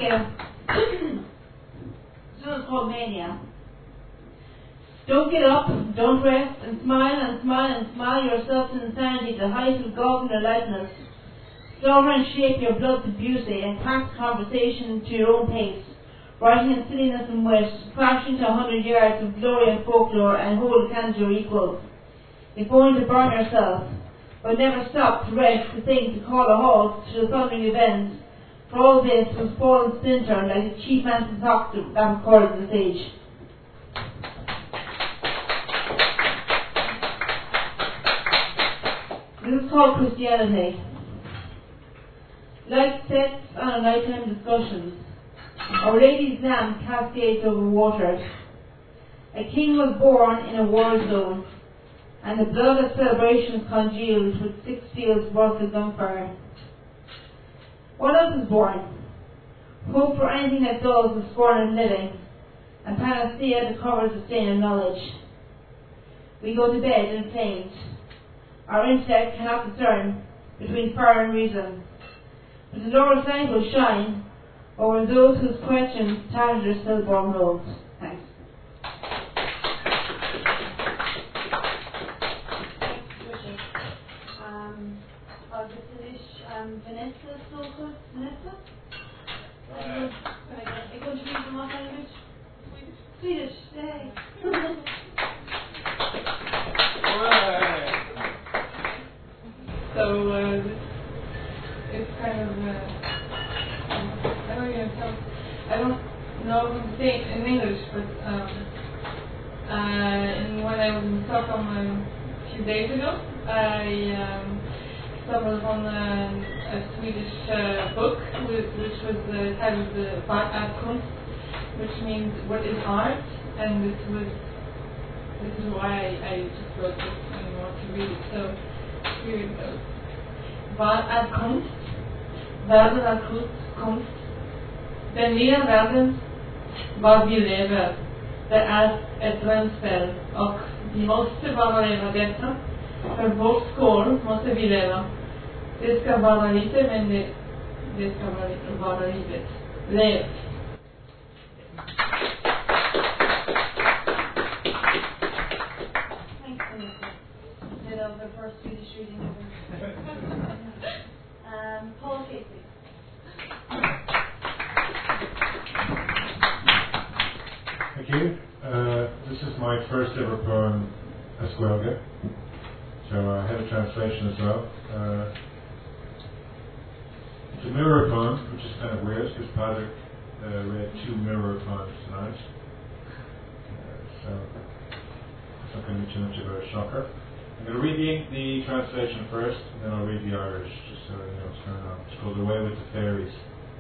this one is called Mania. Don't get up, don't rest, and smile yourself to insanity, the height of golf and alertness. Slaughter and shape your blood to beauty, and pass conversation to your own pace, writing in silliness and wit, crashing to 100 yards of glory and folklore, and hold hands your equals. If only to burn yourself, but never stop to rest, to think, to call a halt to the thundering event. For all this was fallen splinter, like a cheap man's sock that recorded the stage. This is called Christianity. Light sets on a nighttime discussions. Our Lady's lamp cascades over waters. A king was born in a war zone, and the blood of celebrations congealed with 6 fields worth of gunfire. What else is born? Hope for anything that dulls the scorn of living, and panacea that covers the stain of knowledge. We go to bed inflamed. Our intellect cannot discern between fire and reason, but the Lord's light will shine over those whose questions tattered their stillborn robes. Thanks. Agus is Vanessa Solka. Vanessa? I go to read them off language? Swedish. Yay. So it's kind of I don't know what to say in English, but and when I was in Stockholm a few days ago, I stumbled upon a Swedish book which was titled Vad är konst, which means what is art, and this is why I just wrote this and want to read it. So here it goes. Vad är konst? Världen är konst. Den nya världen var vi lever. Det är ett drömspel och vi måste bara leva detta. För vår skål måste vi leva. Det ska vara lite, men det ska vara livet. Lev! Thanks, Vanessa. Did of the first Swedish reading of Paul Casey. Thank you. This is my first ever poem, Esquelga. So I have a translation as well. It's a mirror poem, which is kind of weird because Patrick read 2 mirror poems tonight. So it's not going to be too much of a shocker. I'm going to read the translation first, and then I'll read the Irish, just so you know what's going on. It's called Away with the Fairies.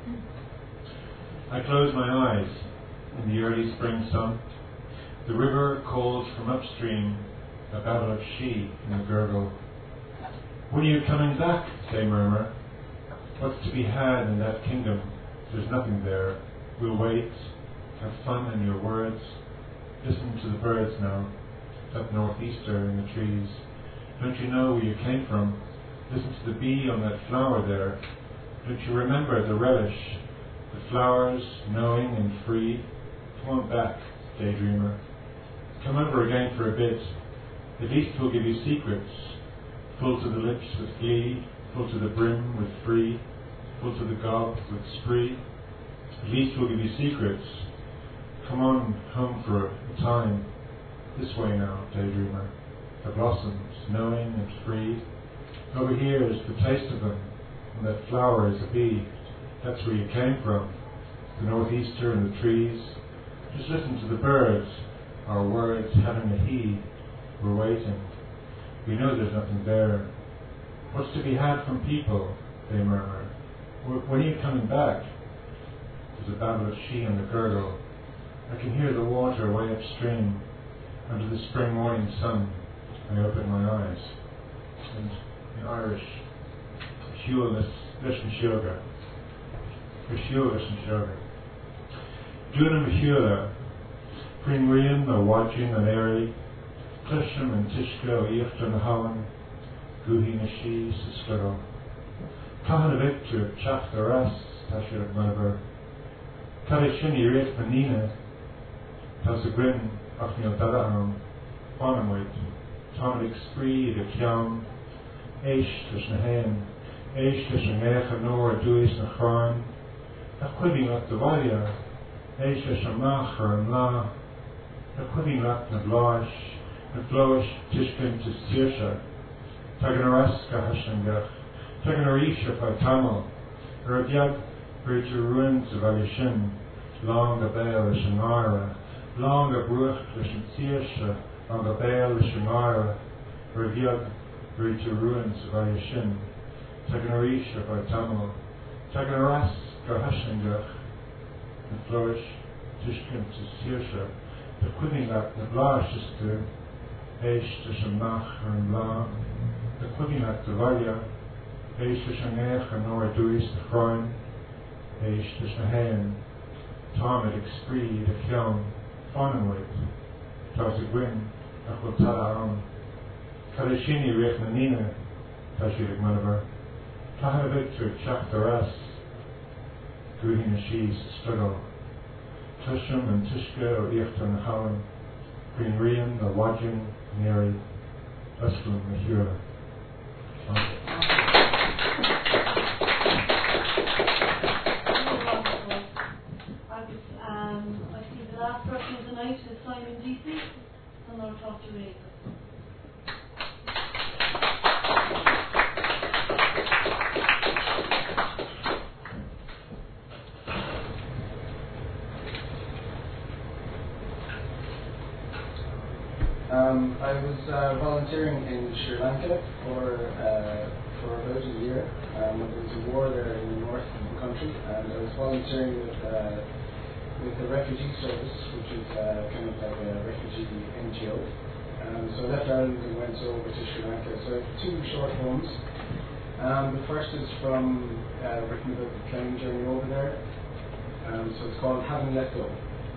I close my eyes in the early spring sun. The river calls from upstream, a babble of she in the gurgle. When are you coming back? They murmur. What's to be had in that kingdom? There's nothing there. We'll wait. Have fun in your words. Listen to the birds now, up northeaster in the trees. Don't you know where you came from? Listen to the bee on that flower there. Don't you remember the relish? The flowers, knowing and free. Come on back, daydreamer. Come over again for a bit. At least we'll give you secrets. Full to the lips with glee, full to the brim with free, full to the gob with spree. At least we'll give you secrets. Come on home for a time. This way now, daydreamer. The blossoms, knowing and free. Over here is the taste of them, and that flower is a bee. That's where you came from. The northeaster and the trees. Just listen to the birds. Our words having a heed. We're waiting. We know there's nothing there. What's to be had from people? They murmur. When are you coming back? There's a babble of she and the gurgle. I can hear the water way upstream. Under the spring morning sun, I open my eyes. And in Irish, Shiúl leis seoga. Shiúl leis seoga. Dúnam Shiúla, Prin Rian, a watching an airy, Clisham and Tishka, o Iachtan Hawan, Guhi na Shi, Siskaro. Cahan of Victor, Chaf the Ras, Tashir Manaber, Cada Shinny Rate Manina, Tas a Grin, Afnil Dada Arm, Bonamwit, Tomlik Spree, the Kiam, Eish, Tish Nahan, Eish, Tish Nahan, Nor, Duis, Nachran, Equipping up the Valia, Eish, Tish Amach, or Amla, Equipping up the Blash, the Flosh, Tishkin, Tistirsha, Taganaraska, Hashangach, Taganarisha, Tamal, Radyag, Bridge ruins of Alishin, Long a Bail, Shanara, Long a Bruch, Lishansirsha, Long a Bail, Shanara, Radyag, Bridge ruins of Alishin, Taganarisha, Tamal, Taganaras, Hashangach, the Flourish, Tishkin, Tistirsha, the Quidingat, the Blash is to Eish, the Shamach, and La, the Quidingat, the Valia, Eish, the Shangach, and Nora Duis, the Crown, Eish, the Shahan, Tom, the Expree, the Kion, Fonenwit, Tas a Gwyn, Achel Tala Arm, Kadashini, Rech Nanina, Tashirik Manavar, Taha Victor, Chak the Ras, Guhin Ashiz, Struggle, Tusham and Tishka, or Iachtan Hawan, Green Rian, the Wajin, Neri, Uslam, Mahura. I see the last person of the night is Simon Deasy, and I'll talk to you later. I was volunteering in Sri Lanka for about a year. There was a war there in the north of the country, and I was volunteering with the Refugee Service, which is kind of like a refugee NGO. So I left Ireland and went over to Sri Lanka. So I have two short poems. The first is written about the plane journey over there. So it's called Having Let Go.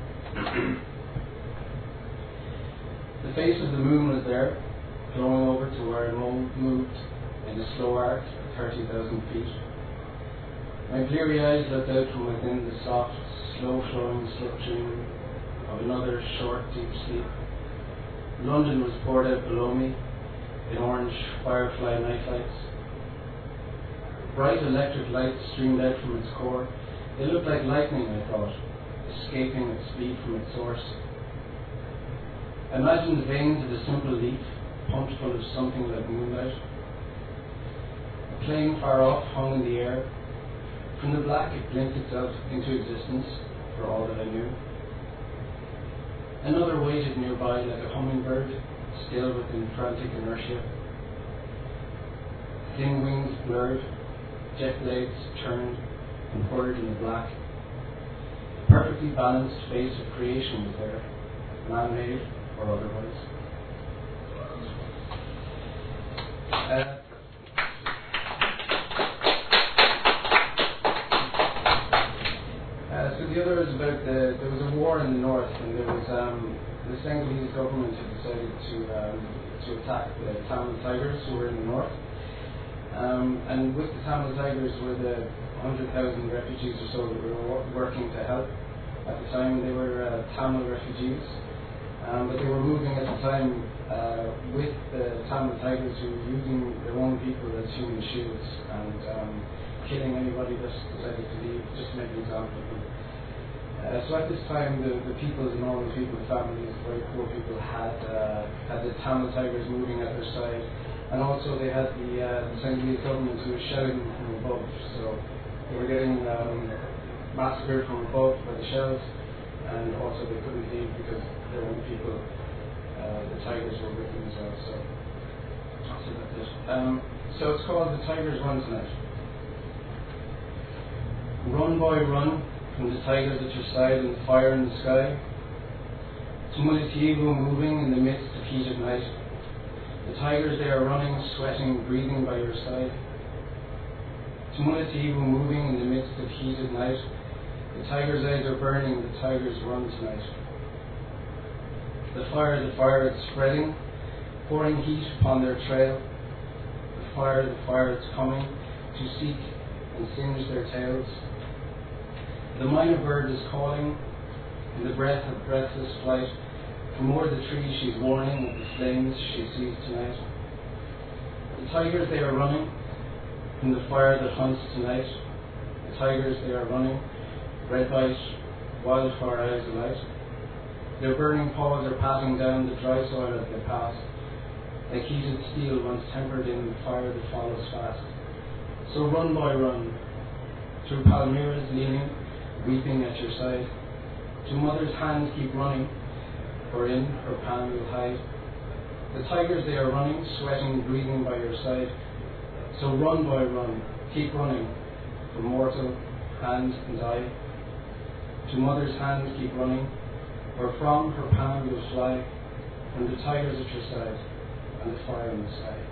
The face of the moon was there, glowing over to where it moved in a slow arc at 30,000 feet. My bleary eyes looked out from within the soft, slow-flowing slipstream of another short, deep sleep. London was poured out below me in orange firefly nightlights. Bright electric lights streamed out from its core. They looked like lightning, I thought, escaping at speed from its source. Imagine the veins of a simple leaf, pumped full of something like moonlight. A plane far off hung in the air. From the black it blinked itself into existence, for all that I knew. Another waited nearby like a hummingbird, still within frantic inertia. Thin wings blurred, jet blades turned and whirred in the black. A perfectly balanced face of creation was there, man-made or otherwise. So the other is about there was a war in the north, and there was the Senegalese government had decided to attack the Tamil Tigers who were in the north. And with the Tamil Tigers were the 100,000 refugees or so that were working to help. At the time they were Tamil refugees. But they were moving at the time with the Tamil Tigers who were using their own people as human shields and killing anybody that decided to leave, just to make an example of them. So at this time the people, the normal people, the families, the very poor people had the Tamil Tigers moving at their side, and also they had the Senegalese government who was shelling from above, so they were getting massacred from above by the shells, and also they couldn't leave because their own people, the Tigers were with them as well. So that's it. So it's called The Tigers Run Tonight. Run, boy, run from the tigers at your side and the fire in the sky. Tumulitivo moving in the midst of heated night. The tigers, they are running, sweating, breathing by your side. Tumulitivo moving in the midst of heated night. The tiger's eyes are burning, the tigers run tonight. The fire it's spreading, pouring heat upon their trail. The fire it's coming to seek and singe their tails. The minor bird is calling in the breath of breathless flight. From o'er the trees she's warning of the flames she sees tonight. The tigers, they are running from the fire that hunts tonight. The tigers, they are running, red bite, wildfire eyes alight. Their burning paws are patting down the dry soil as they pass, like heated steel once tempered in the fire that follows fast. So run, boy, run, through Palmyra's leaning, weeping at your side. To mother's hands keep running, for in her pan you'll hide. The tigers, they are running, sweating, breathing by your side. So run, boy, run, keep running, for mortal hand and eye. To mother's hands keep running, or from her pan you'll fly, when the tigers at your side, and the fire in the sky.